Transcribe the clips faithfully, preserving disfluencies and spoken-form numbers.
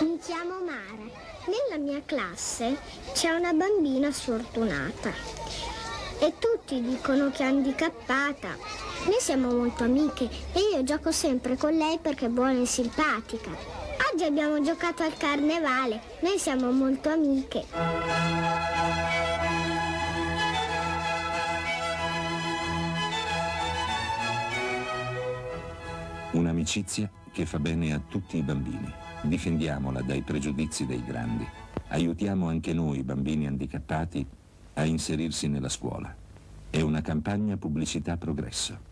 Mi chiamo Mara. Nella mia classe c'è una bambina sfortunata e tutti dicono che è handicappata. Noi siamo molto amiche e io gioco sempre con lei perché è buona e simpatica. Oggi abbiamo giocato al carnevale, noi siamo molto amiche. Un'amicizia che fa bene a tutti i bambini. Difendiamola dai pregiudizi dei grandi. Aiutiamo anche noi, bambini handicappati, a inserirsi nella scuola. È una campagna Pubblicità Progresso.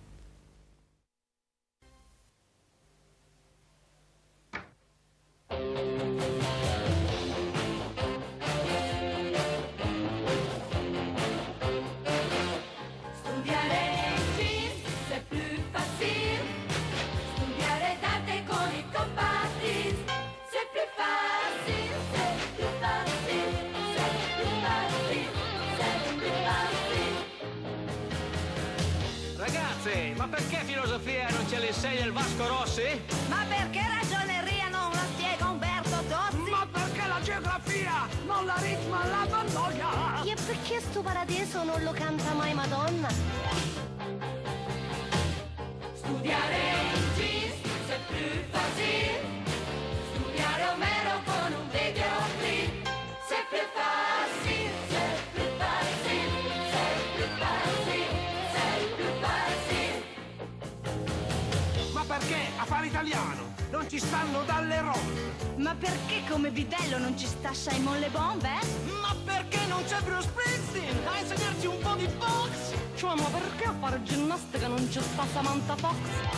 Ma perché filosofia non ce l'insegna il Vasco Rossi? Ma perché ragioneria non la spiega Umberto Tozzi? Ma perché la geografia non la ritma la Vandoia? E perché sto paradiso non lo canta mai Madonna? Studiare in jeans c'est plus facile. Studiare Omero con un videoclip c'est plus facile, c'est plus facile, c'est plus facile, c'est plus facile. Ma perché a fare italiano non ci stanno dalle ronde? Ma perché come bidello non ci sta Simon Le Bon, beh? Ma perché non c'è Bruce Springsteen a insegnarci un po' di box? Cioè, ma perché a fare ginnastica non ci sta Samantha Fox?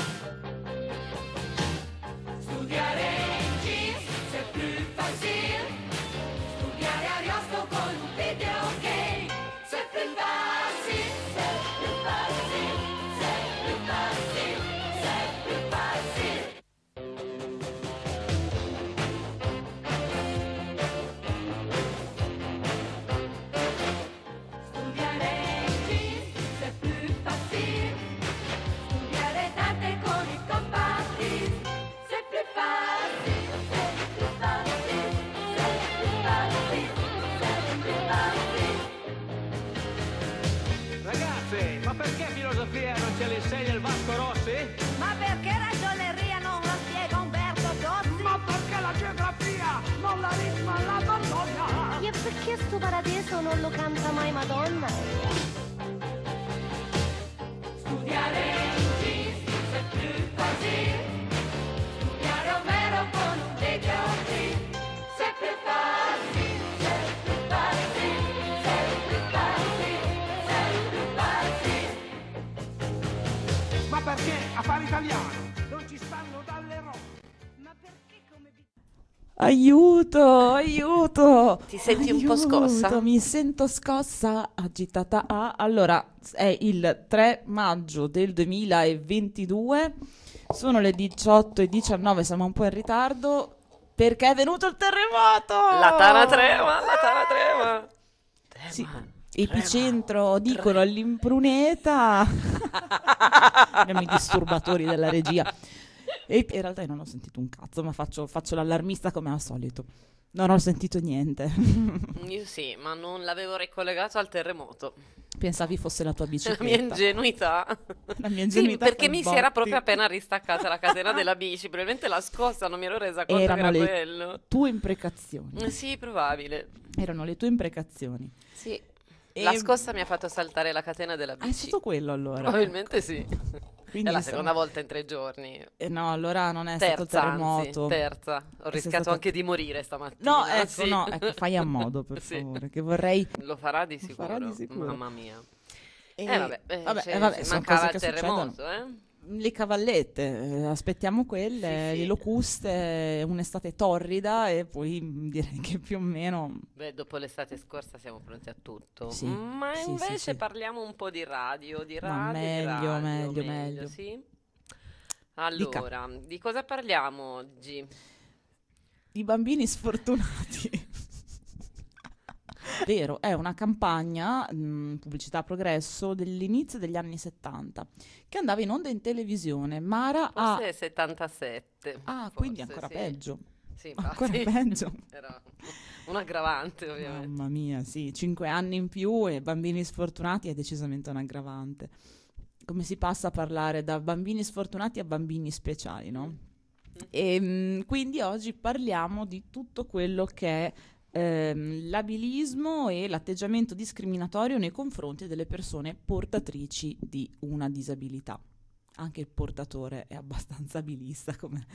Studiare in jeans c'est plus facile. Studiare Ariosto con un videogame c'est plus facile, c'est plus facile, c'est plus facile, c'est plus facile. Studiare in jeans c'est plus facile. Studiare Dante con i compatti c'est plus facile, c'est plus facile, c'est plus facile, c'est plus facile. Ragazzi, ma perché filosofia non ce l'insegna il Vasco Rossi? Ma perché ragioneria non la spiega Umberto Tozzi? Ma perché la geografia non la ritma la Vandoia? E perché sto paradiso non lo canta mai Madonna? Studiare in jeans c'est plus facile. Studiare Omero con un videoclip c'est plus facile, c'est plus facile, c'est plus facile, c'est plus facile. Ma perché a fare italiano non ci stanno dalle ronde? Ma perché come bidello... Aiuto, aiuto! Ti senti un po' scossa? Aiuto, mi sento scossa, agitata. Ah, allora, è il tre maggio del duemilaventidue, sono le diciotto e diciannove, siamo un po' in ritardo, perché è venuto il terremoto! La Tana trema, la Tana trema. Trema, Sì, trema, epicentro, dicono, all'Impruneta. Abbiamo i disturbatori della regia. E in realtà io non ho sentito un cazzo, ma faccio, faccio l'allarmista come al solito. Non ho sentito niente. Io sì, ma non l'avevo ricollegato al terremoto. Pensavi fosse la tua La bicicletta. mia ingenuità. La mia Sì, ingenuità perché per mi si botti. era proprio appena ristaccata la catena della bici. Probabilmente la scossa, non mi ero resa conto Erano che era le quello. tue imprecazioni. Eh, Sì, probabile. Erano le tue imprecazioni. Sì. E- La scossa mi ha fatto saltare la catena della Ah, è bici. stato quello allora. Probabilmente sì. Quindi È la siamo- seconda volta in tre giorni. Eh, no, allora non è stato il Terza, anzi, terremoto. terza. Ho Sei rischiato stato- anche di morire stamattina. No, ecco, sì. no, ecco, fai a modo, per Sì. favore, che vorrei... Lo farà di Lo sicuro. farà di sicuro. Mamma mia. E- Eh vabbè, eh, vabbè, cioè, eh, vabbè, se sono mancava cose il che terremoto, succedono. eh? Le cavallette, eh, aspettiamo quelle, Sì, sì. le locuste, un'estate torrida e poi mm, direi che più o meno... Beh, dopo l'estate scorsa siamo pronti a tutto. Sì, Ma sì, sì, invece sì. parliamo un po' di radio, di Ma radio, di meglio, radio, meglio, meglio. Sì? Allora, di cosa parliamo oggi? Di bambini sfortunati. Vero, è una campagna, mh, pubblicità progresso, dell'inizio degli anni settanta, che andava in onda in televisione. Mara ha... Forse è settantasette. Ah, forse, quindi ancora sì. peggio. Sì, Ancora infatti. peggio. Era un aggravante, ovviamente. Mamma mia, sì, cinque anni in più e bambini sfortunati è decisamente un aggravante. Come si passa a parlare da bambini sfortunati a bambini speciali, no? E mh, quindi oggi parliamo di tutto quello che è ehm, l'abilismo e l'atteggiamento discriminatorio nei confronti delle persone portatrici di una disabilità. Anche il portatore è abbastanza abilista come...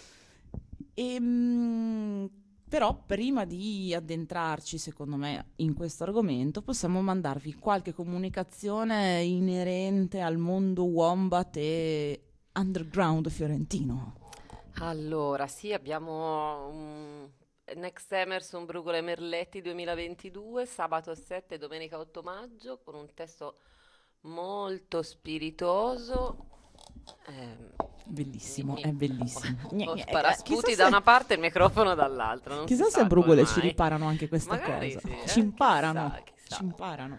E, mh, però prima di addentrarci, secondo me, in questo argomento, possiamo mandarvi qualche comunicazione inerente al mondo Wombat e underground fiorentino. Allora, sì, abbiamo un Next Emerson Brugole Merletti duemilaventidue, sabato sette, domenica otto maggio, con un testo molto spiritoso. Ehm, Bellissimo, mi- è bellissimo. Gne- Ho gne- sparasputi chissà da se- una parte e il microfono dall'altra. Non Chissà si se sa a Brugole come ci mai. riparano anche questa Magari cosa. sì, eh, Ci imparano, chissà, chissà. ci imparano.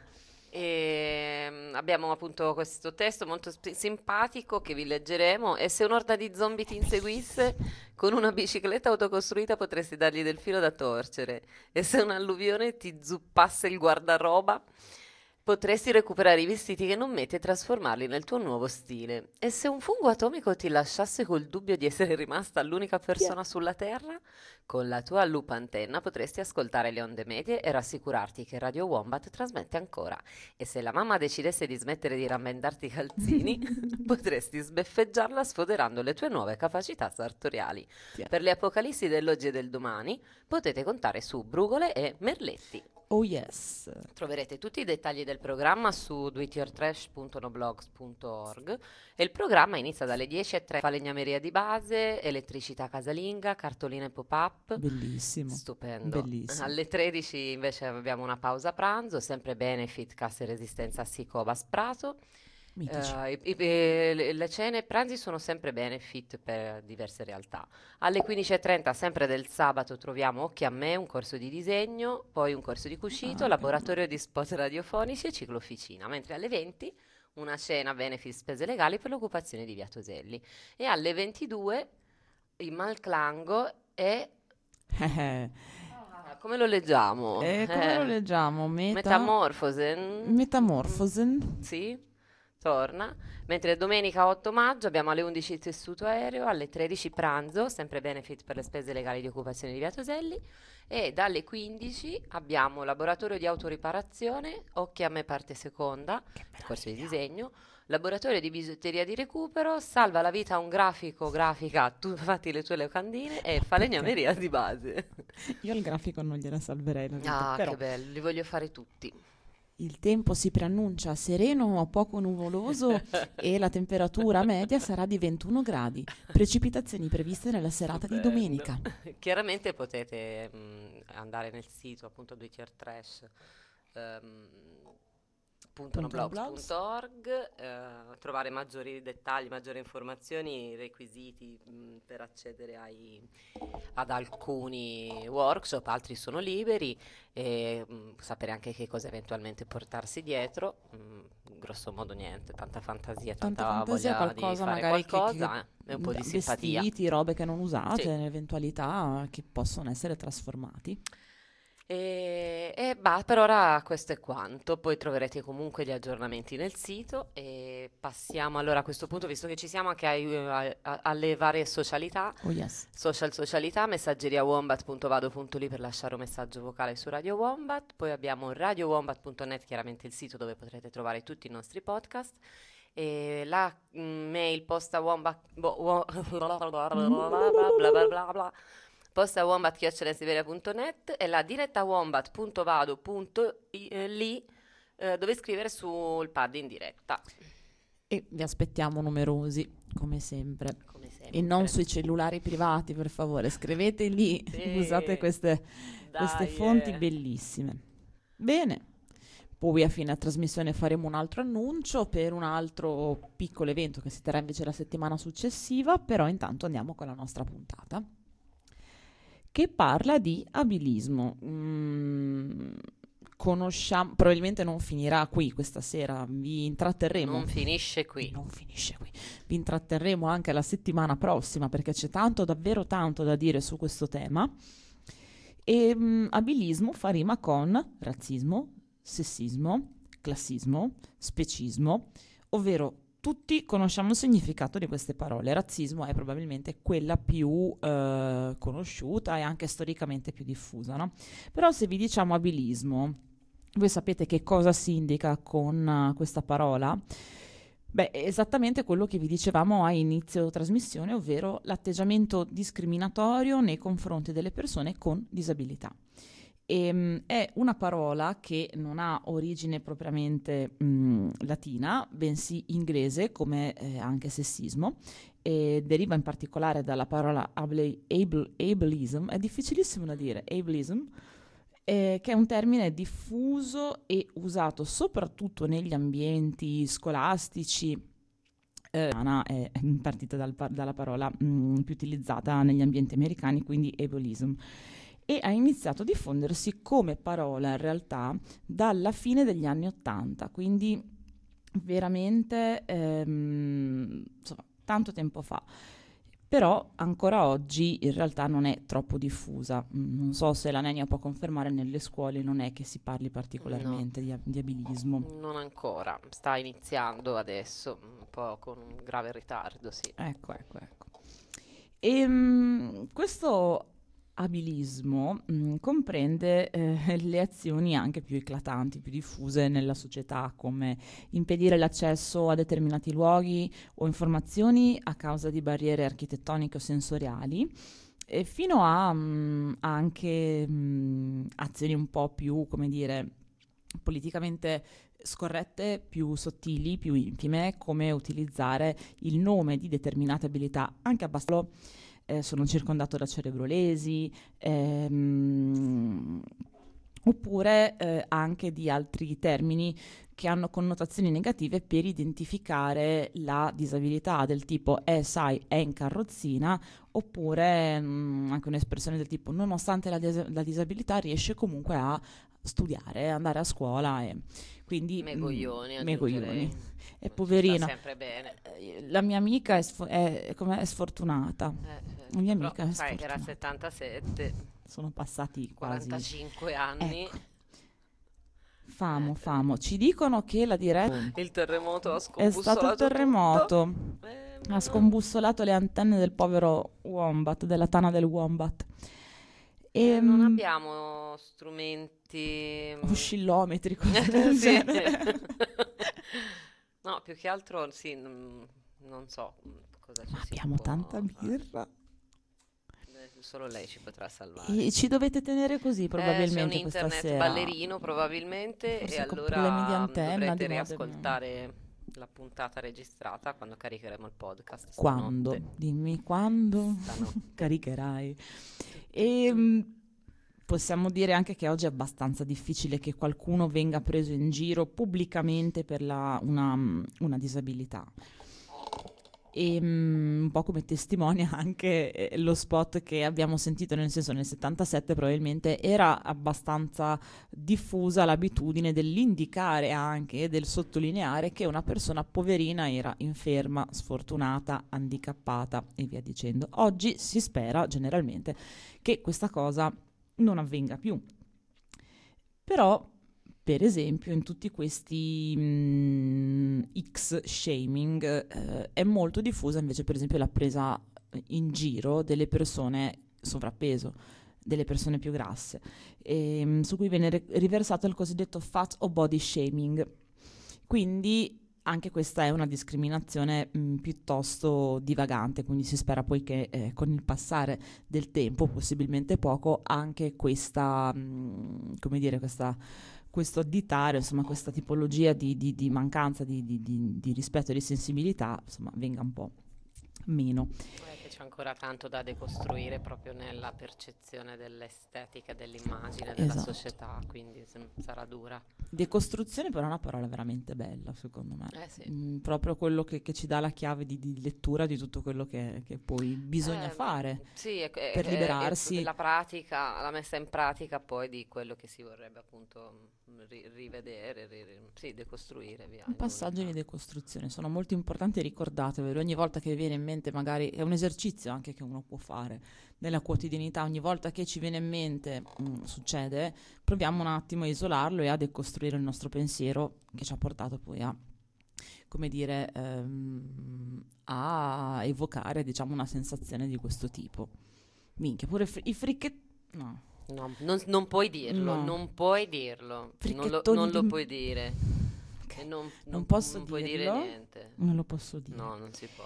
E mm, abbiamo appunto questo testo molto sp- simpatico che vi leggeremo. E se un'orda di zombie ti inseguisse, con una bicicletta autocostruita potresti dargli del filo da torcere. E se un'alluvione ti zuppasse il guardaroba, potresti recuperare i vestiti che non metti e trasformarli nel tuo nuovo stile. E se un fungo atomico ti lasciasse col dubbio di essere rimasta l'unica persona sulla Terra, con la tua lupa antenna potresti ascoltare le onde medie e rassicurarti che Radio Wombat trasmette ancora. E se la mamma decidesse di smettere di rammendarti i calzini, potresti sbeffeggiarla sfoderando le tue nuove capacità sartoriali. Tiè. Per le apocalissi dell'oggi e del domani potete contare su Brugole e Merletti. Oh yes. Troverete tutti i dettagli del programma su doityourtrash punto noblogs punto org e il programma inizia dalle dieci e tre, falegnameria di base, elettricità casalinga, cartoline pop-up. Bellissimo. Stupendo. Bellissimo. Alle tredici invece abbiamo una pausa pranzo, sempre benefit, cassa e resistenza a Sicobas Prato. Mitici. Eh, i- i- e le le cene e pranzi sono sempre benefit per diverse realtà. Alle quindici e trenta, sempre del sabato, troviamo Occhi a me, un corso di disegno, poi un corso di cucito, Ah, laboratorio di spot radiofonici e ciclofficina, mentre alle venti una cena benefit spese legali per l'occupazione di Via Toselli. E alle ventidue il Malclango è... Eh, ah, come lo leggiamo? eh, come Eh, lo leggiamo? Meta... Metamorfosen? Metamorfosen. Sì, torna. Mentre domenica otto maggio abbiamo alle undici il tessuto aereo, alle tredici pranzo, sempre benefit per le spese legali di occupazione di Via Toselli, e dalle quindici abbiamo laboratorio di autoriparazione, Occhi a me parte seconda, corso di disegno, laboratorio di bigiotteria di recupero, salva la vita a un grafico, grafica, tu fatti le tue locandine e falegnameria di base. Io al grafico non gliela salverei la vita, Ah, però che bello, li voglio fare tutti. il tempo si preannuncia sereno o poco nuvoloso e la temperatura media sarà di ventuno gradi. Precipitazioni previste nella serata di Stupendo. domenica. Chiaramente potete mh, andare nel sito appunto doityourtrash punto noblogs punto org, eh, trovare maggiori dettagli, maggiori informazioni, requisiti mh, per accedere ai, ad alcuni workshop, altri sono liberi, e mh, sapere anche che cosa eventualmente portarsi dietro. Mh, grosso modo niente, tanta fantasia, tanta, Tanta fantasia, voglia qualcosa di fare magari che- qualcosa che- eh, e un po' di simpatia. Vestiti, robe che non usate, Sì. nell'eventualità che possono essere trasformati. E, e bah, per ora questo è quanto, poi troverete comunque gli aggiornamenti nel sito e passiamo allora a questo punto, visto che ci siamo, anche ai- a- a- alle varie socialità, Oh yes. social socialità, messaggeria wombat punto vado punto li per lasciare un messaggio vocale su Radio Wombat, poi abbiamo radio wombat punto net, chiaramente il sito dove potrete trovare tutti i nostri podcast, e la mm, mail posta wombat bo- wo- bla bla bla bla posta wombat chiocciola siberia punto net e la diretta wombat punto vado punto li eh, dove scrivere sul pad in diretta, E vi aspettiamo numerosi, come sempre. come sempre. E non sui cellulari privati, per favore. Scrivete lì, Sì. usate queste, queste Dai, fonti eh. bellissime. Bene. Poi a fine trasmissione faremo un altro annuncio per un altro piccolo evento che si terrà invece la settimana successiva, però intanto andiamo con la nostra puntata, che parla di abilismo. Mm, conosciamo, probabilmente non finirà qui questa sera, vi intratterremo. Non finisce qui. Non finisce qui. Vi intratterremo anche la settimana prossima perché c'è tanto, davvero tanto da dire su questo tema. E mh, abilismo fa rima con razzismo, sessismo, classismo, specismo, ovvero tutti conosciamo il significato di queste parole. Razzismo è probabilmente quella più eh, conosciuta e anche storicamente più diffusa, no? Però se vi diciamo abilismo, voi sapete che cosa si indica con uh, questa parola? Beh, è esattamente quello che vi dicevamo a inizio trasmissione, ovvero l'atteggiamento discriminatorio nei confronti delle persone con disabilità. E, mh, è una parola che non ha origine propriamente mh, latina, bensì inglese, come eh, anche sessismo, e deriva in particolare dalla parola able, able, ableism, è difficilissimo da dire, ableism, eh, che è un termine diffuso e usato soprattutto negli ambienti scolastici. Eh, è partita dal, dalla parola mh, più utilizzata negli ambienti americani, quindi ableism. E ha iniziato a diffondersi come parola in realtà dalla fine degli anni Ottanta, quindi veramente ehm, insomma, tanto tempo fa. Però ancora oggi in realtà non è troppo diffusa. Mm, Non so se la Nenia può confermare, nelle scuole non è che si parli particolarmente di, di abilismo. Non ancora, sta iniziando adesso, un po' con un grave ritardo, sì. Ecco, ecco, ecco. E mm, questo abilismo mh, comprende eh, le azioni anche più eclatanti, più diffuse nella società, come impedire l'accesso a determinati luoghi o informazioni a causa di barriere architettoniche o sensoriali, e fino a mh, anche mh, azioni un po' più, come dire, politicamente scorrette, più sottili, più intime, come utilizzare il nome di determinate abilità anche abbastanza. Eh, sono circondato da cerebrolesi, ehm, oppure eh, anche di altri termini che hanno connotazioni negative per identificare la disabilità, del tipo eh sai è in carrozzina, oppure mh, anche un'espressione del tipo nonostante la, dis- la disabilità riesce comunque a studiare, andare a scuola, e quindi Megoglioni, mh, megoglioni. aggiungerei. E Sta poverina, sempre bene. eh, la mia amica è, sfo- è, com'è, è sfortunata. Eh, La mia però amica è sai che era sfortunata. settantasette, Sono passati quasi. quarantacinque anni. Ecco. Famo, Eh, famo. Ci dicono che la diretta Il terremoto ha è scombussolato stato il terremoto. tutto. Eh, Ha scombussolato le antenne del povero wombat, della tana del wombat. eh, E non abbiamo strumenti. oscillometri, cose del Sì. genere. No, più che altro sì, non, non so cosa ci Ma si abbiamo può tanta fare. birra. Eh, Solo lei ci potrà salvare. E ci dovete tenere così Eh, c'è un probabilmente questa internet sera. ballerino probabilmente, Forse e con allora problemi di antenna, dovrete di modo- riascoltare la puntata registrata quando caricheremo il podcast Quando? stanotte. Dimmi quando Stanotte. caricherai. E mh, possiamo dire anche che oggi è abbastanza difficile che qualcuno venga preso in giro pubblicamente per la- una, una disabilità. E mh, un po' come testimonia anche eh, lo spot che abbiamo sentito, nel senso, nel settantasette probabilmente era abbastanza diffusa l'abitudine dell'indicare anche e del sottolineare che una persona poverina era inferma, sfortunata, handicappata e via dicendo. Oggi si spera generalmente che questa cosa non avvenga più. Però, per esempio, in tutti questi mm, X-shaming eh, è molto diffusa invece, per esempio, la presa in giro delle persone sovrappeso, delle persone più grasse, ehm, su cui viene ri- riversato il cosiddetto fat o body shaming. Quindi anche questa è una discriminazione mh, piuttosto divagante, quindi si spera poi che eh, con il passare del tempo, possibilmente poco, anche questa, mh, come dire, questa, questo additare, insomma, questa tipologia di, di- di mancanza di, di- di- di rispetto e di sensibilità, insomma, venga un po' meno. Eh, che c'è ancora tanto da decostruire proprio nella percezione dell'estetica, dell'immagine, della Esatto. società, quindi se- sarà dura. Decostruzione però è una parola veramente bella, secondo me. Eh sì. Mm, proprio quello che, che ci dà la chiave di, di lettura di tutto quello che, che poi bisogna Eh, fare sì, è- è- per è- è liberarsi. la pratica, la messa in pratica poi di quello che si vorrebbe appunto mm, ri- rivedere, ri- ri- sì, decostruire via. I passaggi di decostruzione sono molto importanti, ricordatevelo, ogni volta che vi viene in mente, magari è un esercizio anche che uno può fare nella quotidianità, ogni volta che ci viene in mente, mm, succede, proviamo un attimo a isolarlo e a decostruire il nostro pensiero che ci ha portato poi a, come dire, ehm, a evocare, diciamo, una sensazione di questo tipo. Minchia, pure fri- i fricchetti... No. No, non, non puoi dirlo, No. non puoi dirlo, non lo, Fricchettoni non lo di- puoi dire. Ok. E non, Non posso non puoi dire dirlo. niente. Non lo posso dire. No, non si può.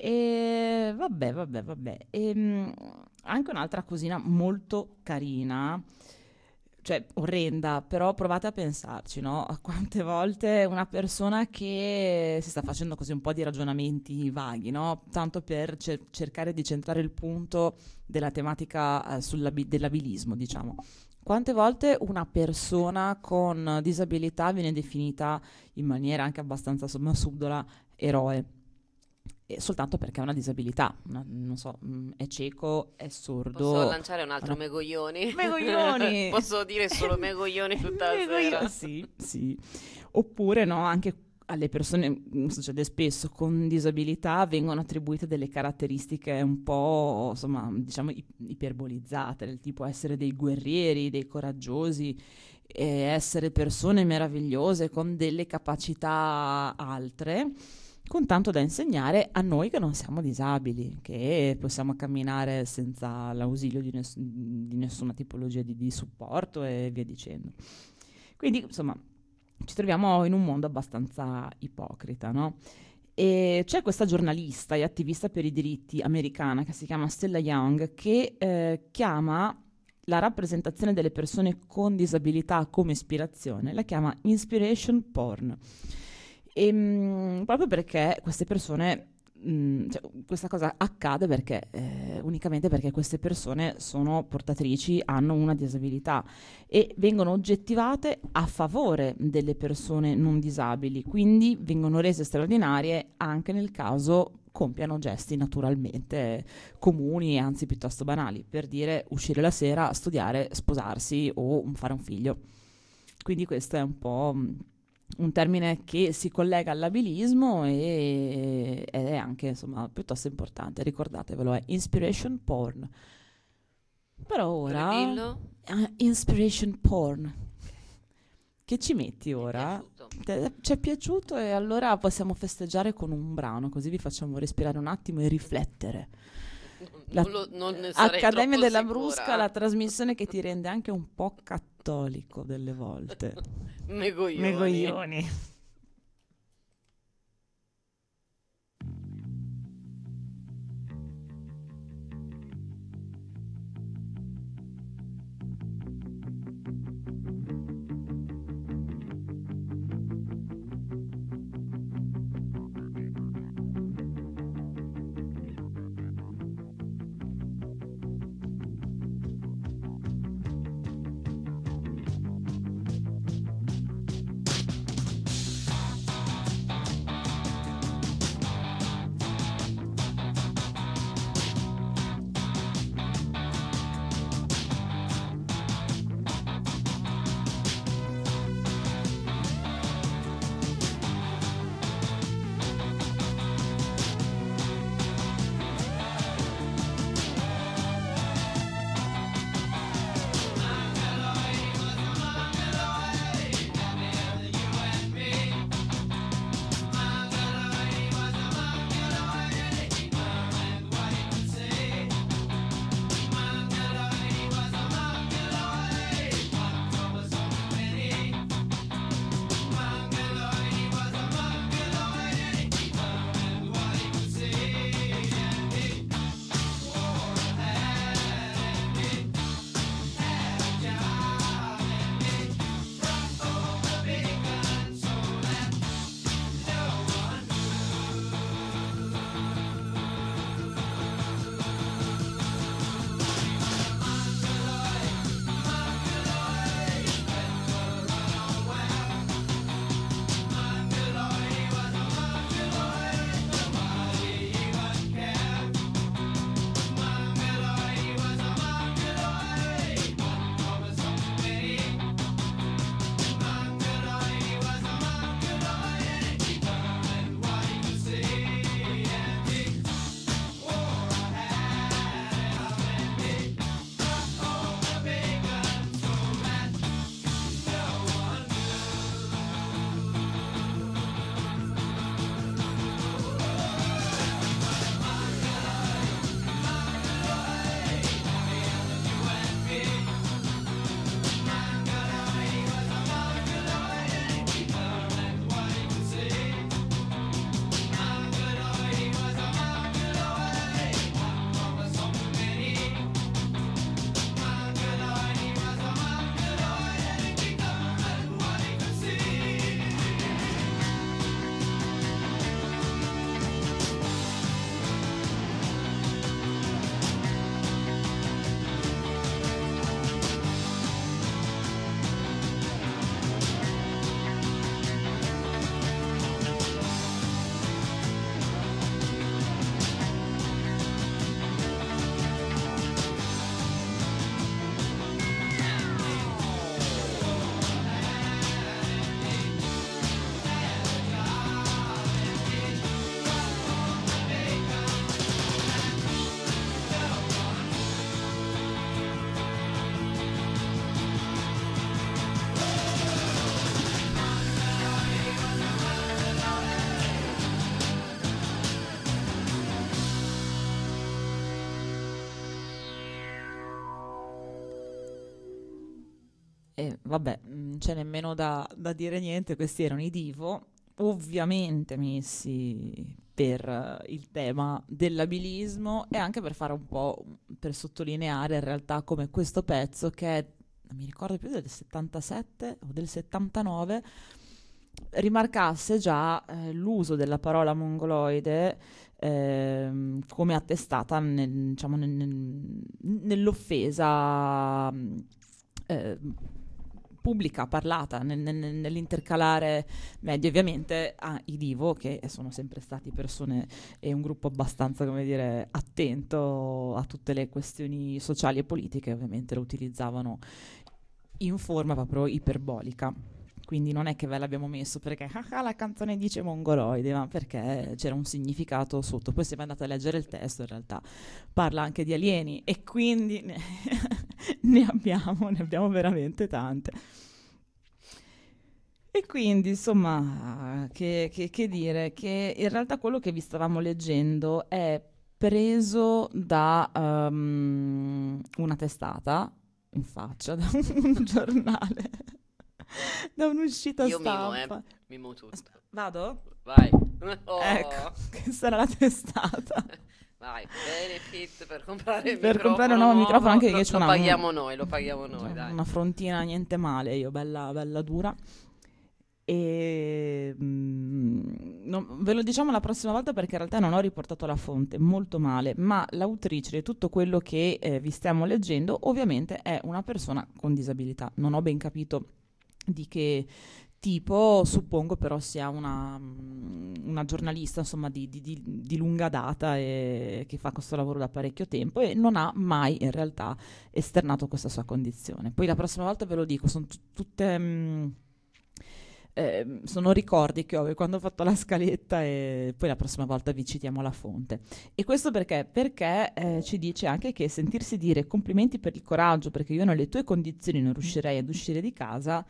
E vabbè, vabbè, vabbè. Ehm, anche un'altra cosina molto carina, cioè orrenda, però provate a pensarci, no? A quante volte una persona che si sta facendo così un po' di ragionamenti vaghi, no? Tanto per cer- cercare di centrare il punto della tematica eh, sull'abi- dell'abilismo, diciamo. Quante volte una persona con disabilità viene definita in maniera anche abbastanza insomma, subdola eroe? E soltanto perché ha una disabilità, una- non so, mh, è cieco, è sordo. Posso lanciare un altro Una- Megoglioni? Megoglioni! Posso dire solo Megoglioni tutta la Megogli- sera? Sì, sì. Oppure no, anche alle persone, mh, succede spesso, con disabilità vengono attribuite delle caratteristiche un po', insomma, diciamo i- iperbolizzate, del tipo essere dei guerrieri, dei coraggiosi, e essere persone meravigliose con delle capacità altre, con tanto da insegnare a noi che non siamo disabili, che possiamo camminare senza l'ausilio di, ness- di nessuna tipologia di, di supporto e via dicendo. Quindi, insomma, ci troviamo in un mondo abbastanza ipocrita, no? E c'è questa giornalista e attivista per i diritti americana che si chiama Stella Young che eh, chiama la rappresentazione delle persone con disabilità come ispirazione, la chiama inspiration porn. E, mh, proprio perché queste persone, mh, cioè, questa cosa accade perché eh, unicamente perché queste persone sono portatrici, hanno una disabilità e vengono oggettivate a favore delle persone non disabili, quindi vengono rese straordinarie anche nel caso compiano gesti naturalmente comuni e anzi piuttosto banali, per dire uscire la sera, studiare, sposarsi o fare un figlio. Quindi questo è un po' mh, un termine che si collega all'abilismo e ed è anche insomma piuttosto importante, ricordatevelo, è inspiration porn. Però ora Ridillo. ah, inspiration porn. Che ci metti Mi è ora? piaciuto. Te- Ci è piaciuto e allora possiamo festeggiare con un brano, così vi facciamo respirare un attimo e riflettere. La- Non, lo- non ne sarei Accademia troppo della sicura. Brusca, la trasmissione che ti rende anche un po' cattolico delle volte. Megoglioni. Megoglioni. e vabbè, non c'è nemmeno da, da dire niente, questi erano i Divo, ovviamente messi per eh, il tema dell'abilismo e anche per fare un po', per sottolineare in realtà come questo pezzo, che è, non mi ricordo più, del settantasette o del settantanove, rimarcasse già eh, l'uso della parola mongoloide ehm, come attestata nel- diciamo, nel- nel- nell'offesa eh, pubblica, parlata, nel- nel- nell'intercalare medio, ovviamente ai Divo, che sono sempre stati persone e un gruppo abbastanza, come dire, attento a tutte le questioni sociali e politiche, ovviamente lo utilizzavano in forma proprio iperbolica. Quindi non è che ve l'abbiamo messo perché "Ah, ah, la canzone dice mongoloide", ma perché c'era un significato sotto. Poi se vi andate a leggere il testo, in realtà parla anche di alieni e quindi ne, ne abbiamo, ne abbiamo veramente tante. E quindi, insomma, che, che- che dire? Che in realtà quello che vi stavamo leggendo è preso da ehm, una testata in faccia, da un giornale, da un'uscita Io mimo, eh. stampa. Mimo tutto. Vado? Vai. Oh. Ecco, questa era la testata. Vai, benefit per comprare il Per microfono comprare un nuovo microfono, anche lo, che c'è lo una- paghiamo noi, lo paghiamo noi, Cioè, dai. una frontina niente male, io bella, bella dura. E mm, non- ve lo diciamo la prossima volta perché in realtà non ho riportato la fonte, molto male, ma l'autrice di tutto quello che eh, vi stiamo leggendo ovviamente è una persona con disabilità. Non ho ben capito di che tipo, suppongo però sia una, mm, una giornalista, insomma, di, di- di- di lunga data e che fa questo lavoro da parecchio tempo e non ha mai in realtà esternato questa sua condizione. Poi la prossima volta ve lo dico, sono t- tutte... mm, eh, sono ricordi che ho quando ho fatto la scaletta e poi la prossima volta vi citiamo la fonte. E questo perché? Perché eh, ci dice anche che sentirsi dire complimenti per il coraggio, perché io nelle tue condizioni non riuscirei ad uscire di casa,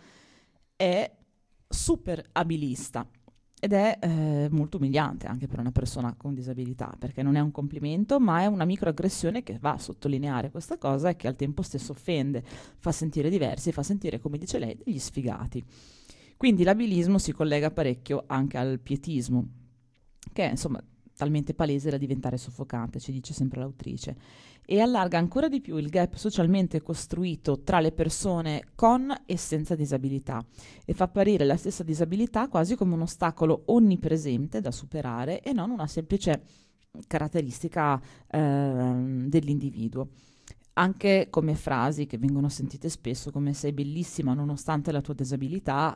è super abilista ed è eh, molto umiliante anche per una persona con disabilità, perché non è un complimento, ma è una microaggressione che va a sottolineare questa cosa e che al tempo stesso offende, fa sentire diversi, fa sentire, come dice lei, degli sfigati. Quindi l'abilismo si collega parecchio anche al pietismo, che è insomma talmente palese da diventare soffocante, ci dice sempre l'autrice, e allarga ancora di più il gap socialmente costruito tra le persone con e senza disabilità e fa apparire la stessa disabilità quasi come un ostacolo onnipresente da superare e non una semplice caratteristica ehm, dell'individuo. Anche come frasi che vengono sentite spesso come "sei bellissima nonostante la tua disabilità"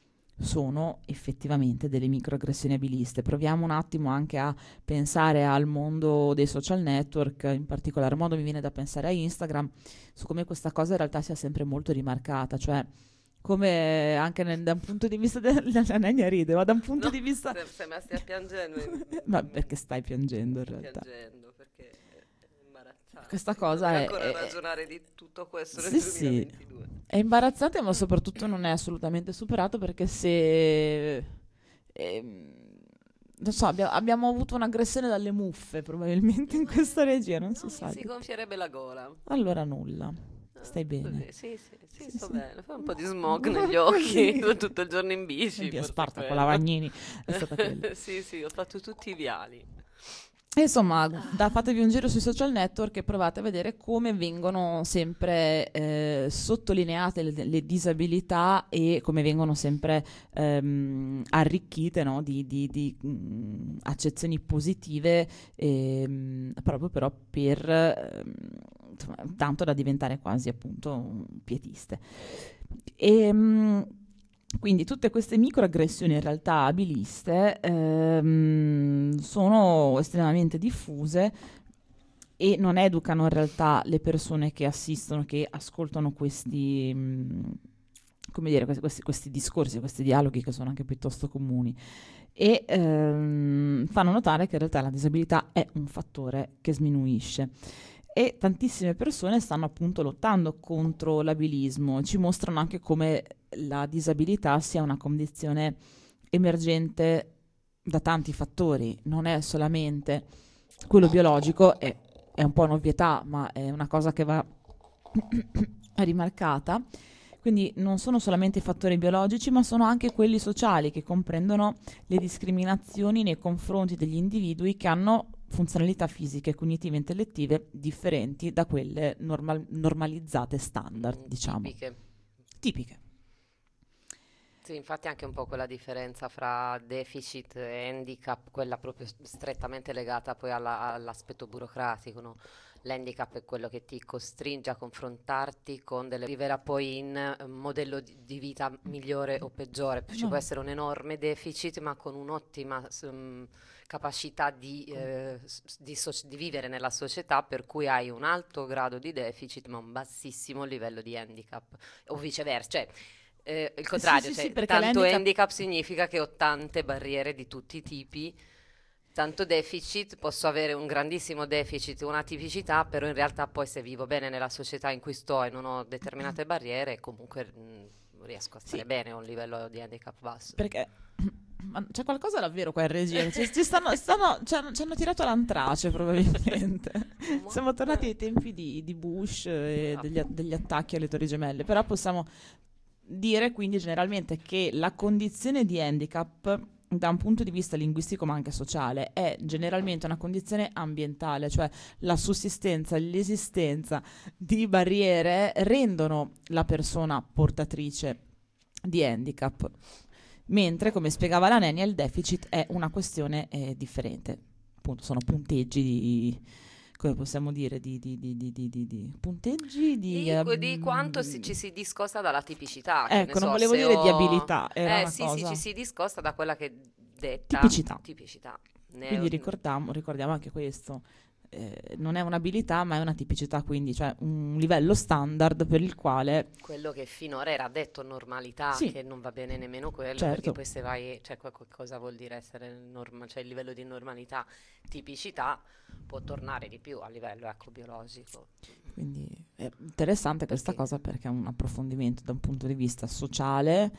sono effettivamente delle microaggressioni abiliste. Proviamo un attimo anche a pensare al mondo dei social network, in particolar modo mi viene da pensare a Instagram, su come questa cosa in realtà sia sempre molto rimarcata, cioè come anche nel- da un punto di vista del- la Nenia ride, ma da un punto No, di vista... se- sembra stia piangendo. Ma perché stai piangendo in Sto realtà? piangendo perché è imbarazzante. Questa cosa Devo è- ancora è- ragionare di tutto questo nel Sì, sì. duemilaventidue. È imbarazzante, ma soprattutto non è assolutamente superato perché se... ehm, non so, abbia- abbiamo avuto un'aggressione dalle muffe probabilmente in questa regia, non si No, sa. mi si gonfierebbe la gola. Allora nulla, stai Ah, bene. così, Sì, sì, sì, Sì, sto sì. bene. Fai un po' di smog negli occhi, Sì. sono tutto il giorno in bici. Via forse Spartaco, quello. Lavagnini, è stata quella. Sì, sì, ho fatto tutti i viali. E insomma, da- fatevi un giro sui social network e provate a vedere come vengono sempre eh, sottolineate le, le disabilità e come vengono sempre ehm, arricchite, no, di, di- di, mh, accezioni positive, ehm, proprio però per ehm, insomma, tanto da diventare quasi appunto pietiste. E, mh, quindi tutte queste microaggressioni in realtà abiliste ehm, sono estremamente diffuse e non educano in realtà le persone che assistono, che ascoltano questi, mh, come dire, questi, questi- questi discorsi, questi dialoghi che sono anche piuttosto comuni e ehm, fanno notare che in realtà la disabilità è un fattore che sminuisce. E tantissime persone stanno appunto lottando contro l'abilismo, ci mostrano anche come la disabilità sia una condizione emergente da tanti fattori, non è solamente quello biologico, è, è un po' un'ovvietà, ma è una cosa che va rimarcata. Quindi non sono solamente i fattori biologici, ma sono anche quelli sociali, che comprendono le discriminazioni nei confronti degli individui che hanno funzionalità fisiche, cognitive e intellettive differenti da quelle normal- normalizzate standard, diciamo. Tipiche. Tipiche. Sì, infatti anche un po' quella differenza fra deficit e handicap, quella proprio s- strettamente legata poi alla- all'aspetto burocratico, no? L'handicap è quello che ti costringe a confrontarti con delle... arriverà poi in eh, modello di, di vita migliore o peggiore. Ci No. può essere un enorme deficit, ma con un'ottima s- mm, capacità di, eh, s- di soci- di vivere nella società, per cui hai un alto grado di deficit, ma un bassissimo livello di handicap, o viceversa. Cioè, eh, il contrario, sì, cioè, sì, perché tanto l'handicap- handicap significa che ho tante barriere di tutti i tipi, tanto deficit, posso avere un grandissimo deficit, una tipicità, però in realtà poi se vivo bene nella società in cui sto e non ho determinate barriere, comunque mh, riesco a stare Sì. bene a un livello di handicap basso. Perché ma c'è qualcosa davvero qua in regia. Ci, ci stanno, stanno, ci, hanno, ci hanno tirato l'antrace probabilmente. Siamo tornati ai tempi di, di Bush e degli, a- degli attacchi alle Torri Gemelle. Però possiamo dire quindi generalmente che la condizione di handicap, da un punto di vista linguistico ma anche sociale, è generalmente una condizione ambientale, cioè la sussistenza, l'esistenza di barriere rendono la persona portatrice di handicap. Mentre, come spiegava la Nenia, il deficit è una questione eh, differente. Appunto, sono punteggi di, come possiamo dire, di, di, di, di, di, di- di- punteggi di... Di, ehm, di quanto si- ci si discosta dalla tipicità. che ne Ecco, non so, volevo se dire di ho- abilità, era Eh una sì, cosa... sì, ci si discosta da quella che detta Tipicità. tipicità. Ne- Quindi ricordiamo, ricordiamo anche questo. Eh, non è un'abilità, ma è una tipicità, quindi cioè un livello standard per il quale... quello che finora era detto normalità, Sì. che non va bene nemmeno quello, Certo. perché poi se vai, cioè que- que- cosa vuol dire essere norma, cioè il livello di normalità, tipicità, può tornare di più a livello ecco, biologico. Quindi è interessante questa Perché? cosa perché è un approfondimento da un punto di vista sociale,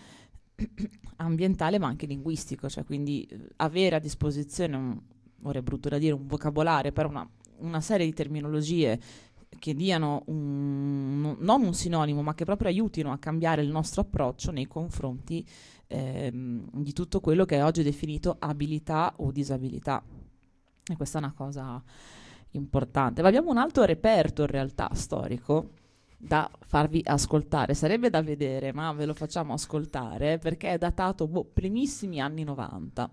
ambientale, ma anche linguistico, cioè quindi eh, avere a disposizione, un, ora è brutto da dire, un vocabolario, però una, una serie di terminologie che diano un, non un sinonimo, ma che proprio aiutino a cambiare il nostro approccio nei confronti ehm, di tutto quello che è oggi definito abilità o disabilità. E questa è una cosa importante. Ma abbiamo un altro reperto in realtà storico da farvi ascoltare, sarebbe da vedere, ma ve lo facciamo ascoltare perché è datato boh, primissimi anni novanta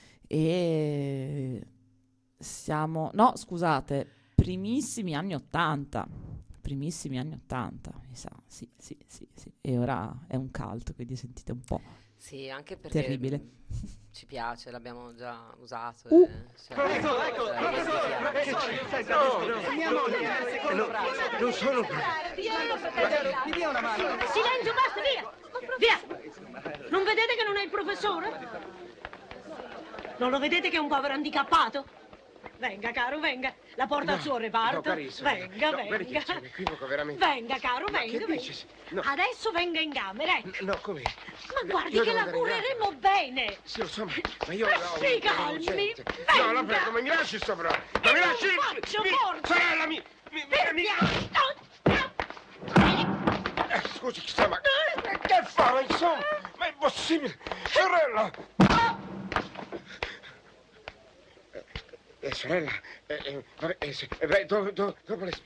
e siamo, no scusate, primissimi anni ottanta, primissimi anni ottanta, mi sa, sì, sì, sì, sì, e ora è un cult, quindi sentite un po'. Sì, anche perché Terribile. mh, ci piace, l'abbiamo già usato. Uh. e cioè, Ecco, ecco, cioè, professore, no, no, mia moglie, no, non sono... Mi dia una mano. Silenzio, basta, via! Via! Non vedete che non è il professore? Non lo vedete che è un povero handicappato? Venga, caro, venga. La porta al suo reparto. No, carissimo. Venga, No, venga. guardi che c'è, mi equivoco veramente. Venga, caro, Ma venga. che venga. dici? No. Adesso venga in camera, ecco. No, come? Ma guardi Io che devo la andare in cureremo bene. Sì, lo so, ma ma io Ma ho si un calmi, urgente. venga. No, la prego, ma mi lasci sopra. Ma mi Non lasci... faccio mi- forza. Sorella, mi... mi, mi, mi- Eh, scusi, chissà, ma... Che fa, ma insomma? Ma è impossibile! Sorella! Eh, eh, sorella, eh, eh, vabbè, eh, se- eh, beh, do- do- dopo le...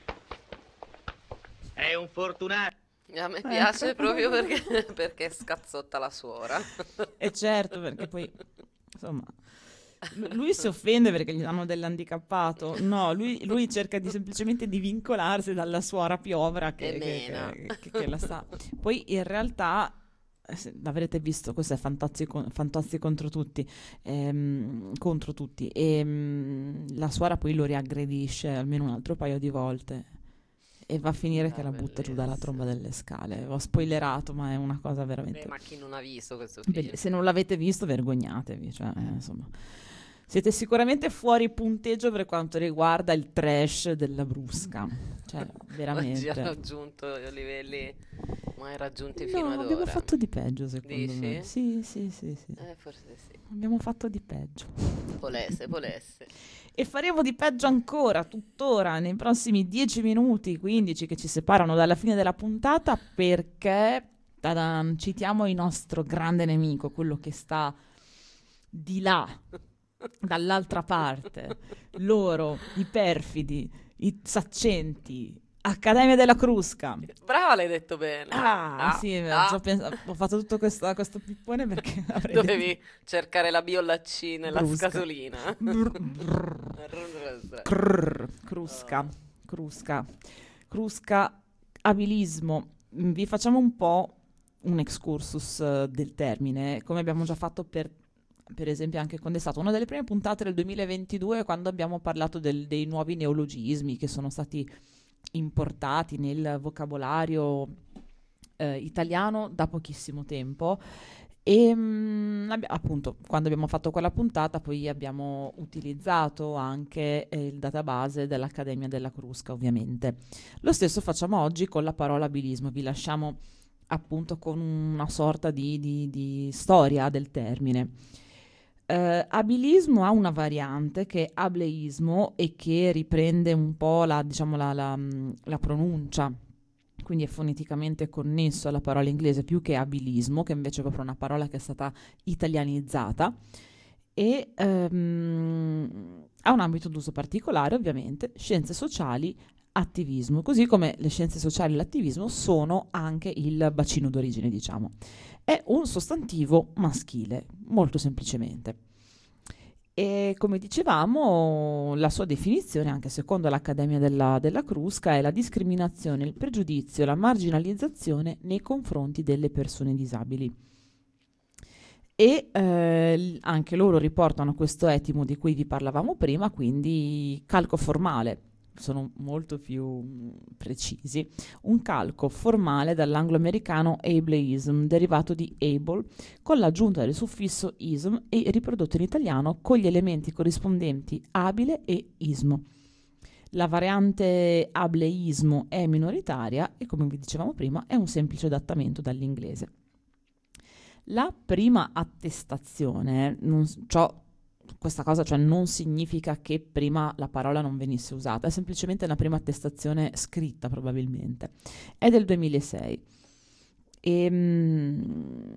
È un fortunato. A me piace proprio perché, perché scazzotta la suora. E certo, perché poi, insomma, lu- lui si offende perché gli danno dell'handicappato. No, lui, lui cerca di semplicemente di vincolarsi dalla suora piovra che, E che- mena. che- che- che la sta. Poi in realtà, eh, se- l'avrete visto, questo è Fantozzi, con- Fantozzi contro tutti, ehm, contro tutti. E mm, la suora poi lo riaggredisce almeno un altro paio di volte. E va a finire Ah, che la butta giù bellissimo. dalla tromba delle scale. Ho spoilerato, ma è una cosa veramente... Beh, ma chi non ha visto questo film? Beh, se non l'avete visto, vergognatevi. Cioè, eh, insomma, siete sicuramente fuori punteggio per quanto riguarda il trash della brusca. Cioè, Oggi hanno veramente. raggiunto i livelli mai raggiunti No, fino ad abbiamo ora. fatto di peggio, secondo Dici? me. Sì, sì, sì, sì. Eh, forse sì. Abbiamo fatto di peggio. Polesse, polesse. E faremo di peggio ancora, tuttora, nei prossimi dieci minuti, quindici che ci separano dalla fine della puntata, perché tadan, citiamo il nostro grande nemico, quello che sta di là, dall'altra parte, loro, i perfidi, i saccenti, Accademia della Crusca. Brava, l'hai detto bene. Ah, Ah, sì, ah. ho, pens- ho fatto tutto questo, questo pippone perché avrei Dovevi detto- cercare la biollacina e la Brusca. scatolina. Brr, Crrr, crusca, crusca, crusca, abilismo. Mm, Vi facciamo un po' un excursus eh, del termine, come abbiamo già fatto per, per esempio anche quando è stata una delle prime puntate del duemilaventidue, quando abbiamo parlato del- dei nuovi neologismi che sono stati importati nel vocabolario eh, italiano da pochissimo tempo. E mm, abbia- appunto, quando abbiamo fatto quella puntata, poi abbiamo utilizzato anche eh, il database dell'Accademia della Crusca, ovviamente. Lo stesso facciamo oggi con la parola abilismo. Vi lasciamo appunto con una sorta di, di- di storia del termine. Eh, abilismo ha una variante che è ableismo e che riprende un po' la, diciamo, la, la, mm, la pronuncia, quindi è foneticamente connesso alla parola inglese più che abilismo, che invece è proprio una parola che è stata italianizzata e ehm, ha un ambito d'uso particolare, ovviamente, scienze sociali, attivismo, così come le scienze sociali e l'attivismo sono anche il bacino d'origine, diciamo. È un sostantivo maschile, molto semplicemente. E come dicevamo, la sua definizione, anche secondo l'Accademia della, della Crusca, è la discriminazione, il pregiudizio, la marginalizzazione nei confronti delle persone disabili. E eh, l- anche loro riportano questo etimo di cui vi parlavamo prima, quindi calco formale, sono molto più mm, precisi, un calco formale dall'anglo-americano ableism, derivato di able, con l'aggiunta del suffisso ism e riprodotto in italiano con gli elementi corrispondenti abile e ismo. La variante ableismo è minoritaria e, come vi dicevamo prima, è un semplice adattamento dall'inglese. La prima attestazione, non, s- ciò- questa cosa cioè non significa che prima la parola non venisse usata, è semplicemente una prima attestazione scritta probabilmente. È del duemilasei. E, mm,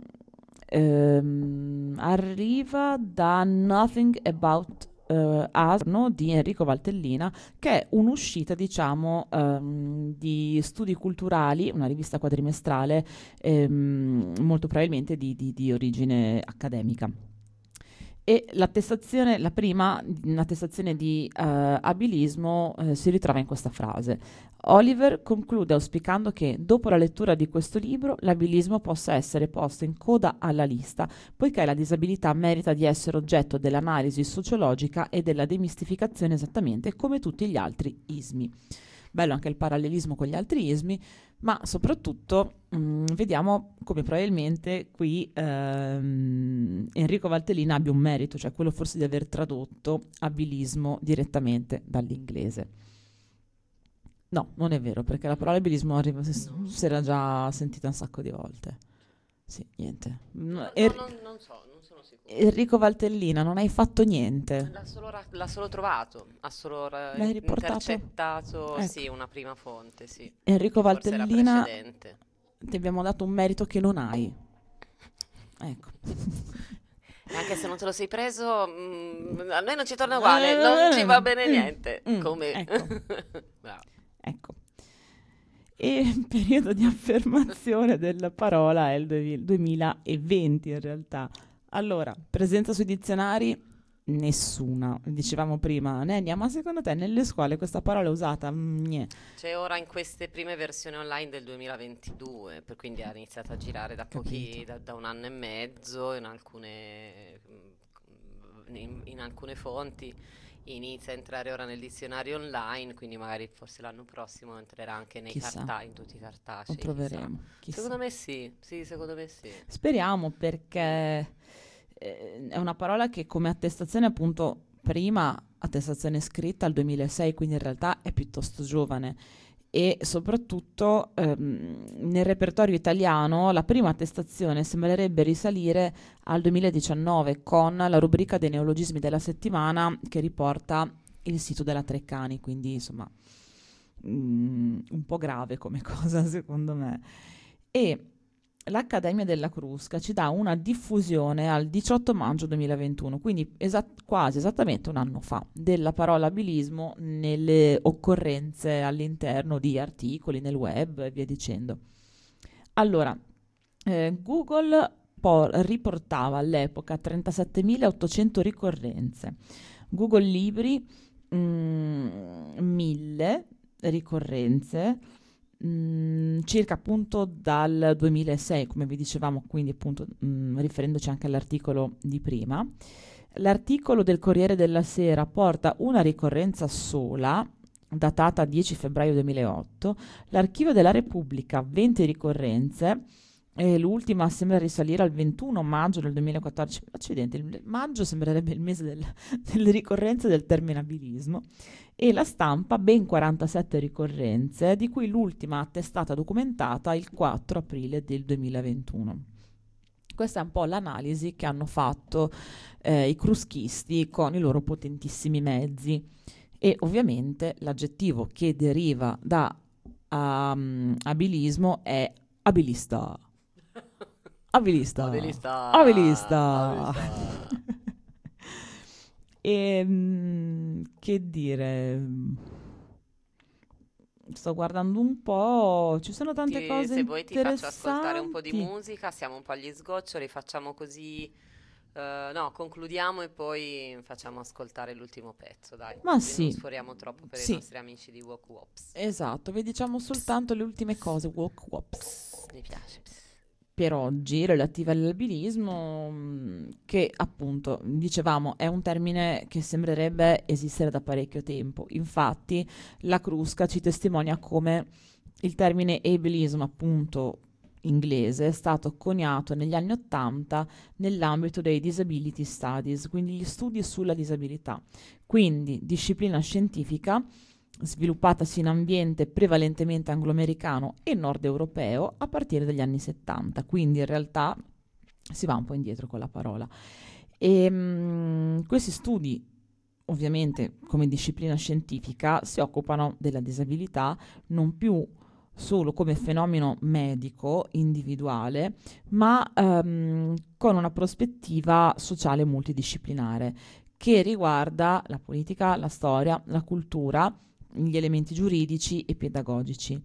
ehm, arriva da Nothing About eh, Us, no, di Enrico Valtellina, che è un'uscita, diciamo, ehm, di Studi Culturali, una rivista quadrimestrale ehm, molto probabilmente di, di- di origine accademica. E l'attestazione, la prima, l'attestazione di eh, abilismo eh, si ritrova in questa frase. Oliver conclude auspicando che dopo la lettura di questo libro l'abilismo possa essere posto in coda alla lista, poiché la disabilità merita di essere oggetto dell'analisi sociologica e della demistificazione esattamente come tutti gli altri ismi. Bello anche il parallelismo con gli altri ismi, ma soprattutto mh, vediamo come probabilmente qui ehm, Enrico Valtellina abbia un merito, cioè quello forse di aver tradotto abilismo direttamente dall'inglese. No, non è vero, perché la parola abilismo arriva, si, si era già sentita un sacco di volte. Sì, niente. No, No, Er- non, non so, non sono sicura. Enrico Valtellina, non hai fatto niente. L'ha solo, ra- l'ha solo trovato, ha solo ra- L'hai riportato? intercettato, Ecco. sì, una prima fonte, sì. Enrico Che forse era Valtellina, precedente. ti abbiamo dato un merito che non hai. Ecco. E anche se non te lo sei preso, mm, a noi non ci torna uguale, non ci va bene Mm, niente. mm, Come... ecco. Bravo. Ecco. E il periodo di affermazione della parola è il duemila duemilaventi in realtà. Allora, presenza sui dizionari? Nessuna. Dicevamo prima, Nenia, ma secondo te nelle scuole questa parola è usata? Mm, gnè. C'è ora in queste prime versioni online del duemilaventidue, per quindi ha iniziato a girare da pochi, Capito. da, da un anno e mezzo in alcune, mm, in, in alcune fonti. Inizia a entrare ora nel dizionario online, quindi magari forse l'anno prossimo entrerà anche nei Chissà. carta- in tutti i cartacei. Lo chissà. troveremo. Chissà. Secondo me sì, sì, secondo me sì. Speriamo, perché eh, è una parola che come attestazione, appunto, prima attestazione scritta al duemilasei, quindi in realtà è piuttosto giovane. E soprattutto ehm, nel repertorio italiano la prima attestazione sembrerebbe risalire al duemiladiciannove con la rubrica dei neologismi della settimana che riporta il sito della Treccani, quindi insomma mm, un po' grave come cosa secondo me. E l'Accademia della Crusca ci dà una diffusione al diciotto maggio duemilaventuno, quindi esat- quasi esattamente un anno fa, della parola abilismo nelle occorrenze all'interno di articoli nel web e via dicendo. Allora, eh, Google po- riportava all'epoca trentasettemilaottocento ricorrenze, Google Libri mm, mille ricorrenze, mm, circa appunto dal duemilasei, come vi dicevamo, quindi appunto mm, riferendoci anche all'articolo di prima. L'articolo del Corriere della Sera porta una ricorrenza sola, datata dieci febbraio duemilaotto, l'Archivio della Repubblica venti ricorrenze, e l'ultima sembra risalire al ventuno maggio del duemilaquattordici. Accidenti, il maggio sembrerebbe il mese del, delle ricorrenze del termine abilismo. E La Stampa ben quarantasette ricorrenze, di cui l'ultima attestata documentata il quattro aprile del duemilaventuno. Questa è un po' l'analisi che hanno fatto eh, i cruschisti con i loro potentissimi mezzi. E ovviamente l'aggettivo che deriva da um, abilismo è abilista. Abilista. Abilista. Abilista. Abilista. E mm, che dire, sto guardando un po', ci sono tante Ti- cose se vuoi ti faccio ascoltare un po' di interessanti. musica, siamo un po' agli sgoccioli, facciamo così, eh, no, concludiamo e poi facciamo ascoltare l'ultimo pezzo, dai. Ma Così sì. non sforiamo troppo per Sì. i nostri amici di Walk Wops. Esatto, vi diciamo soltanto le ultime cose, walk wops, Mi piace. per oggi relative all'abilismo, mh, che appunto dicevamo è un termine che sembrerebbe esistere da parecchio tempo. Infatti la Crusca ci testimonia come il termine ableism, appunto inglese, è stato coniato negli anni Ottanta nell'ambito dei disability studies, quindi gli studi sulla disabilità, quindi disciplina scientifica sviluppatasi in ambiente prevalentemente angloamericano e nord europeo a partire dagli anni settanta, quindi in realtà si va un po' indietro con la parola. E, mh, questi studi, ovviamente come disciplina scientifica, si occupano della disabilità non più solo come fenomeno medico individuale, ma ehm, con una prospettiva sociale multidisciplinare che riguarda la politica, la storia, la cultura, gli elementi giuridici e pedagogici.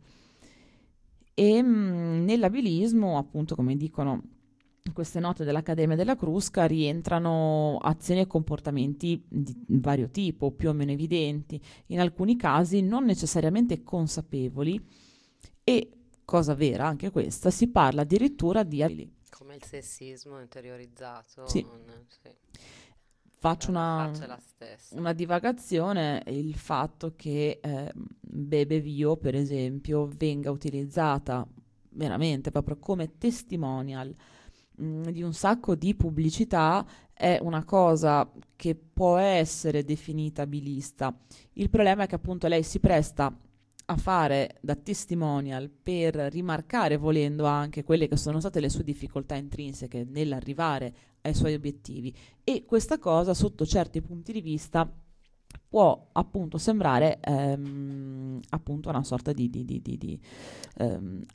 E mh, nell'abilismo, appunto, come dicono queste note dell'Accademia della Crusca, rientrano azioni e comportamenti di vario tipo, più o meno evidenti, in alcuni casi non necessariamente consapevoli, e, cosa vera anche questa, si parla addirittura di abili. Come il sessismo interiorizzato. Sì. non- sì. Faccio La una, faccia è la stessa. una divagazione, il fatto che eh, Bebe Vio, per esempio, venga utilizzata veramente proprio come testimonial mh, di un sacco di pubblicità è una cosa che può essere definita abilista. Il problema è che appunto lei si presta a fare da testimonial per rimarcare, volendo, anche quelle che sono state le sue difficoltà intrinseche nell'arrivare ai suoi obiettivi, e questa cosa sotto certi punti di vista può appunto sembrare ehm, appunto una sorta di, di, di, di, di ehm,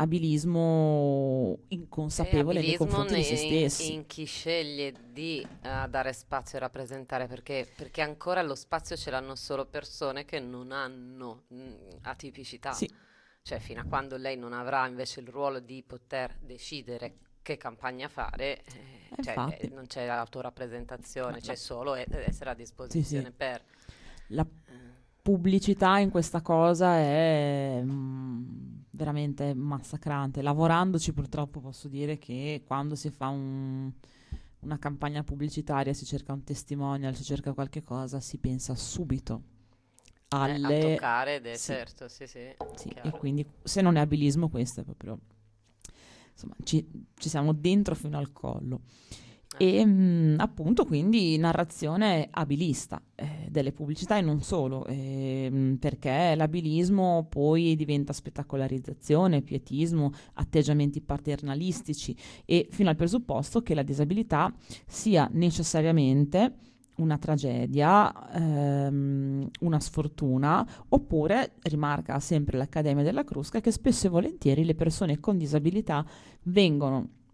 abilismo inconsapevole nei abilismo confronti di se ne- stessi. in chi sceglie di eh, dare spazio e rappresentare, perché, perché ancora lo spazio ce l'hanno solo persone che non hanno mh, atipicità. Sì. Cioè, fino a quando lei non avrà invece il ruolo di poter decidere che campagna fare, eh, Eh, cioè, infatti. eh, non c'è autorappresentazione, Ma- c'è ma- solo e- essere a disposizione per... La pubblicità in questa cosa è mm, veramente massacrante. Lavorandoci, purtroppo, posso dire che quando si fa un- una campagna pubblicitaria, si cerca un testimonial, si cerca qualche cosa, si pensa subito eh, a alle... toccare, ed è Sì. certo, sì, sì, Sì, e chiaro. quindi se non è abilismo, questo è proprio... Insomma, ci, ci siamo dentro fino al collo. E mh, appunto quindi narrazione abilista eh, delle pubblicità, e non solo, ehm, perché l'abilismo poi diventa spettacolarizzazione, pietismo, atteggiamenti paternalistici, e fino al presupposto che la disabilità sia necessariamente una tragedia, ehm, una sfortuna, oppure, rimarca sempre l'Accademia della Crusca, che spesso e volentieri le persone con disabilità vengono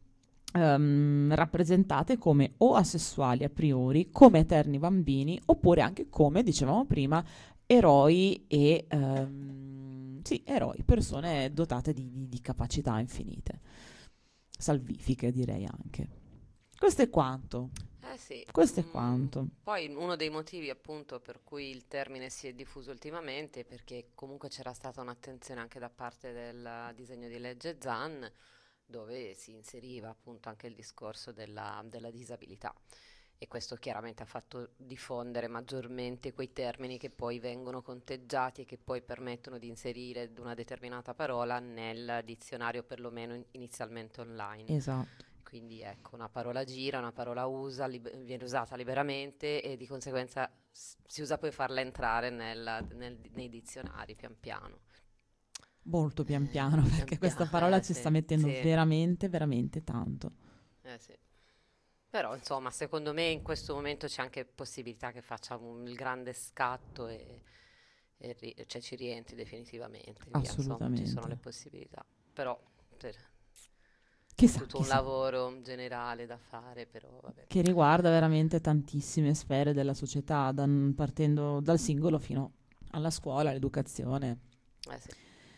ehm, rappresentate come o asessuali a priori, come eterni bambini, oppure anche come, dicevamo prima, eroi e ehm, sì, eroi, persone dotate di, di- di capacità infinite, salvifiche direi anche. Questo è quanto. Eh sì. Questo è Mm, quanto. Poi uno dei motivi appunto per cui il termine si è diffuso ultimamente è perché comunque c'era stata un'attenzione anche da parte del disegno di legge Zan, dove si inseriva appunto anche il discorso della, della disabilità. E questo chiaramente ha fatto diffondere maggiormente quei termini che poi vengono conteggiati e che poi permettono di inserire una determinata parola nel dizionario, perlomeno in- inizialmente online. Esatto. Quindi ecco, una parola gira, una parola usa, lib- viene usata liberamente e di conseguenza s- si usa poi farla entrare nel- nel- nei dizionari pian piano. Molto pian piano, Pian perché questa piano, parola eh, ci sì, sta mettendo sì. veramente, veramente tanto. Eh sì. Però insomma, secondo me in questo momento c'è anche possibilità che faccia un, il grande scatto e, e ri- cioè ci rientri definitivamente. Via, insomma, ci sono Assolutamente. le possibilità. Però per Chissà, tutto un chissà. lavoro generale da fare, però vabbè. Che riguarda veramente tantissime sfere della società, da- partendo dal singolo fino alla scuola, all'educazione. Eh sì.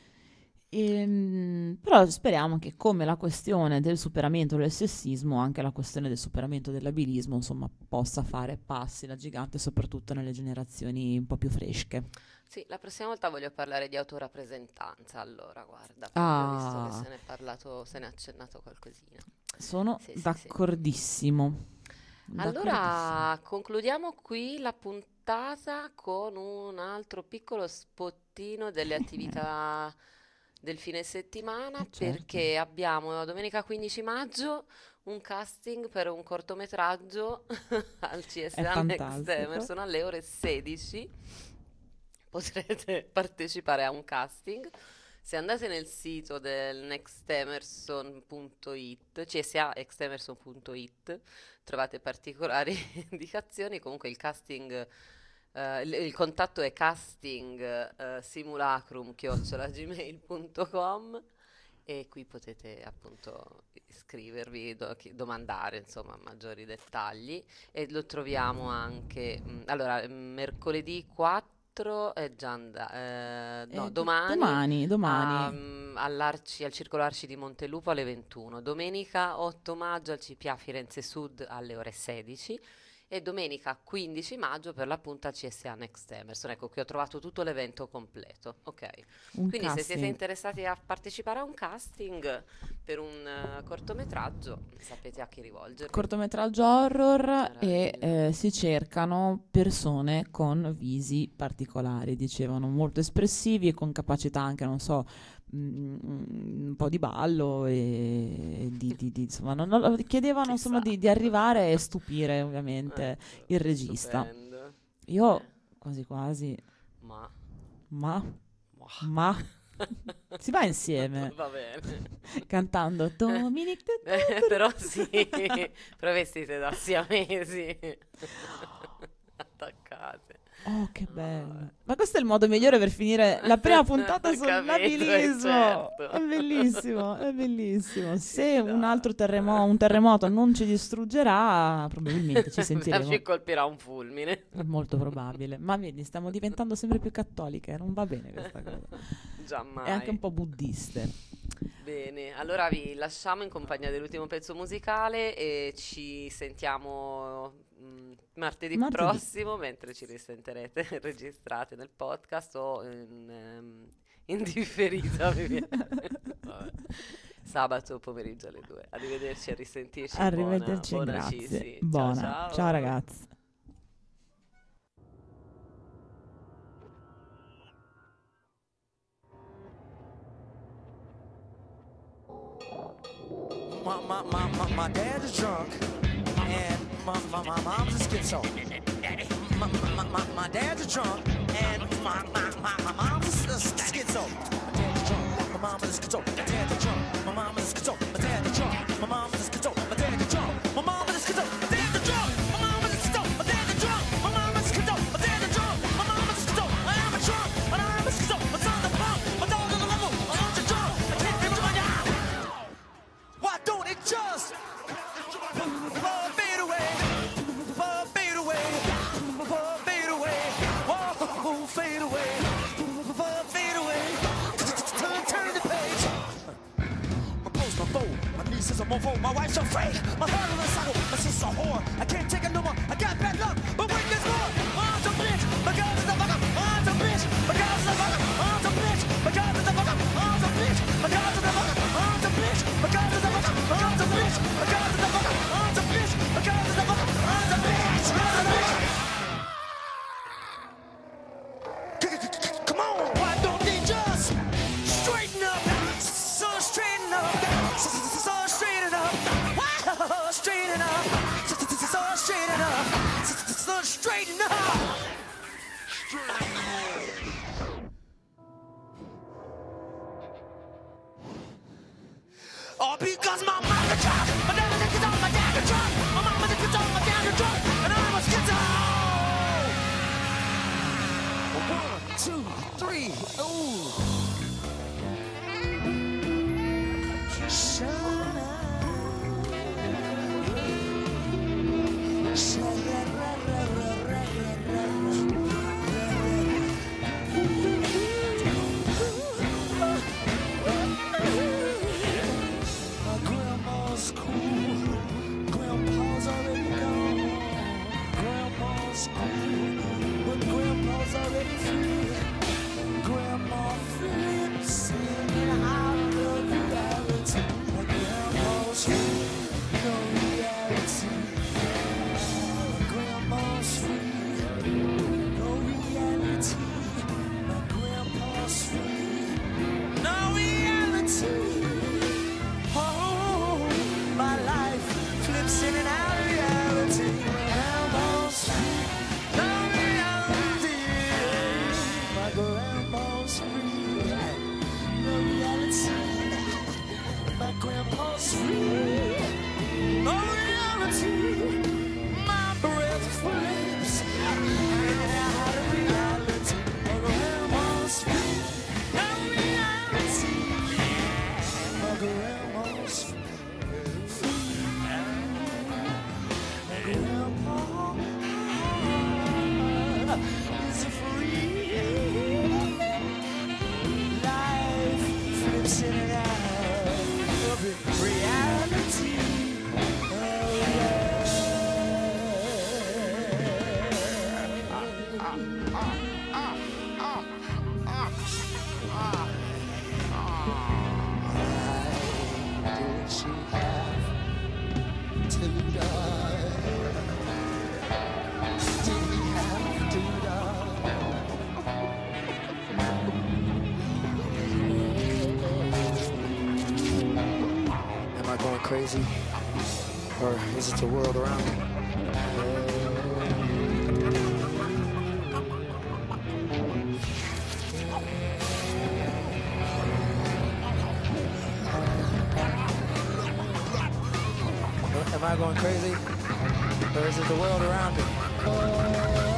Ehm, però speriamo che come la questione del superamento del sessismo, anche la questione del superamento dell'abilismo, insomma, possa fare passi da gigante, soprattutto nelle generazioni un po' più fresche. Sì, la prossima volta voglio parlare di autorappresentanza, allora, guarda, perché ho visto che Ah, se ne è parlato, se ne è accennato qualcosina. sono Sì, sì, sì. d'accordissimo. D'accordissimo. Allora, concludiamo qui la puntata con un altro piccolo spottino delle attività del fine settimana, Eh, certo. perché abbiamo domenica quindici maggio un casting per un cortometraggio al C S È A Next fantastico. Emerson alle ore sedici. Potrete partecipare a un casting. Se andate nel sito del nextemerson punto it, c s a next emerson punto it, trovate particolari indicazioni. Comunque il casting, eh, il, il contatto è casting eh, simulacrum chiocciola gmail punto com e qui potete appunto iscrivervi, do- chi- domandare insomma maggiori dettagli e lo troviamo anche, mh, allora, mh, mercoledì quattro è già andato, no, Eh, domani domani, a, domani. mh, all'Arci, al Circolo Arci di Montelupo alle ventuno, domenica otto maggio al C P A Firenze Sud alle ore sedici e domenica quindici maggio per l'appunto al C S A Next Emerson. Ecco, qui ho trovato tutto l'evento completo, ok. Un Quindi se siete casting. interessati a partecipare a un casting per un eh, cortometraggio, sapete a chi rivolgervi. Cortometraggio horror e Meraviglia. eh, si cercano persone con visi particolari, dicevano, molto espressivi e con capacità anche, non so, mm, un po' di ballo e di, di- di- insomma, non- non- chiedevano insomma Chissà. di, di arrivare e stupire ovviamente Ecco, il regista. stupendo. Io Eh, quasi quasi, ma... ma, ma- ma, si va insieme Va bene. cantando Dominic. Eh, però sì, però vestite da siamesi attaccate. Oh, che bello. Ma questo è il modo migliore per finire la prima puntata Ho capito, sull'abilismo. certo. È bellissimo, è bellissimo. Se Ci un sta. altro terremo- un terremoto non ci distruggerà, probabilmente ci sentiremo. Ci colpirà un fulmine. È molto probabile. Ma vedi, stiamo diventando sempre più cattoliche. Non va bene questa cosa. Giammai. E anche un po' buddiste. Bene, allora vi lasciamo in compagnia dell'ultimo pezzo musicale e ci sentiamo mm, martedì, Martedì. prossimo, mentre ci risentirete registrate nel podcast o in, ehm, in differita. mi viene. Vabbè. Sabato pomeriggio alle due. Arrivederci, a risentirci. Arrivederci, buona, buona grazie. Cisi. Buona. Ciao, ciao. Ciao ragazzi. My, my, my, my, my dad is drunk, and my, my, my mom's a schizo. My, my, my, my dad's a drunk, and my, my, my, my mom's a s- schizo. My dad's drunk, my mom is a schizo. My dad's drunk, my mom is a schizo. My dad's drunk, my mom is a schizo. My dad's drunk, my mom is a schizo. My dad's drunk, my mom is a schizo. My dad's drunk, my mom is a schizo. My dad's drunk, my mom is a schizo. I am a drunk, but I am a schizo. My son's a punk, my dog's on the level. I'm a drunk, I can't get to my job. Why don't it just more for my wife's a freak. My father's a psycho, my sister's a whore. I can't take it no more, I got bad luck. But wait, there's more. Mom's a bitch, my girl is a fucker. Mom's a bitch, my girl is a fucker. Mom's a bitch, my girl is a fucker. Mom's a bitch, my girl is a fucker. Mom's a bitch, my girl is a fucker. Mom's a bitch, my girl is a fucker. Mom's a bitch, my girl is a fucker. Mom's a bitch, mom's a bitch. Come on, why don't they just straighten up? So straighten up, so straighten up. Wow, straighten up, so straighten up, so straighten up. All because my mother drunk, my dad is on my dad drunk, my mama is on my dad drunk, and I was schizo. One, two, three, ooh. Shut up. Shut up. My grandma's cool. Grandpa's already gone. Grandma's cool, but grandpa's already free. Grandma flips singing out of reality. My grandma's free, no reality. My grandma's free, no reality. My grandpa's free, no reality. Oh, my life flips in and out of reality. My grandma's free, no reality. My grandma's free, no reality. My grandpa's free, no reality. My breath flips in and out of reality. My grandma's free, no reality. My grandma's free. My grandpa is free. Life flips in and out of reality. Oh, yeah. Why did she have to die? Did he have to die? Am I going crazy? Or is it the world around me? Am I going crazy? Or is it the world around me?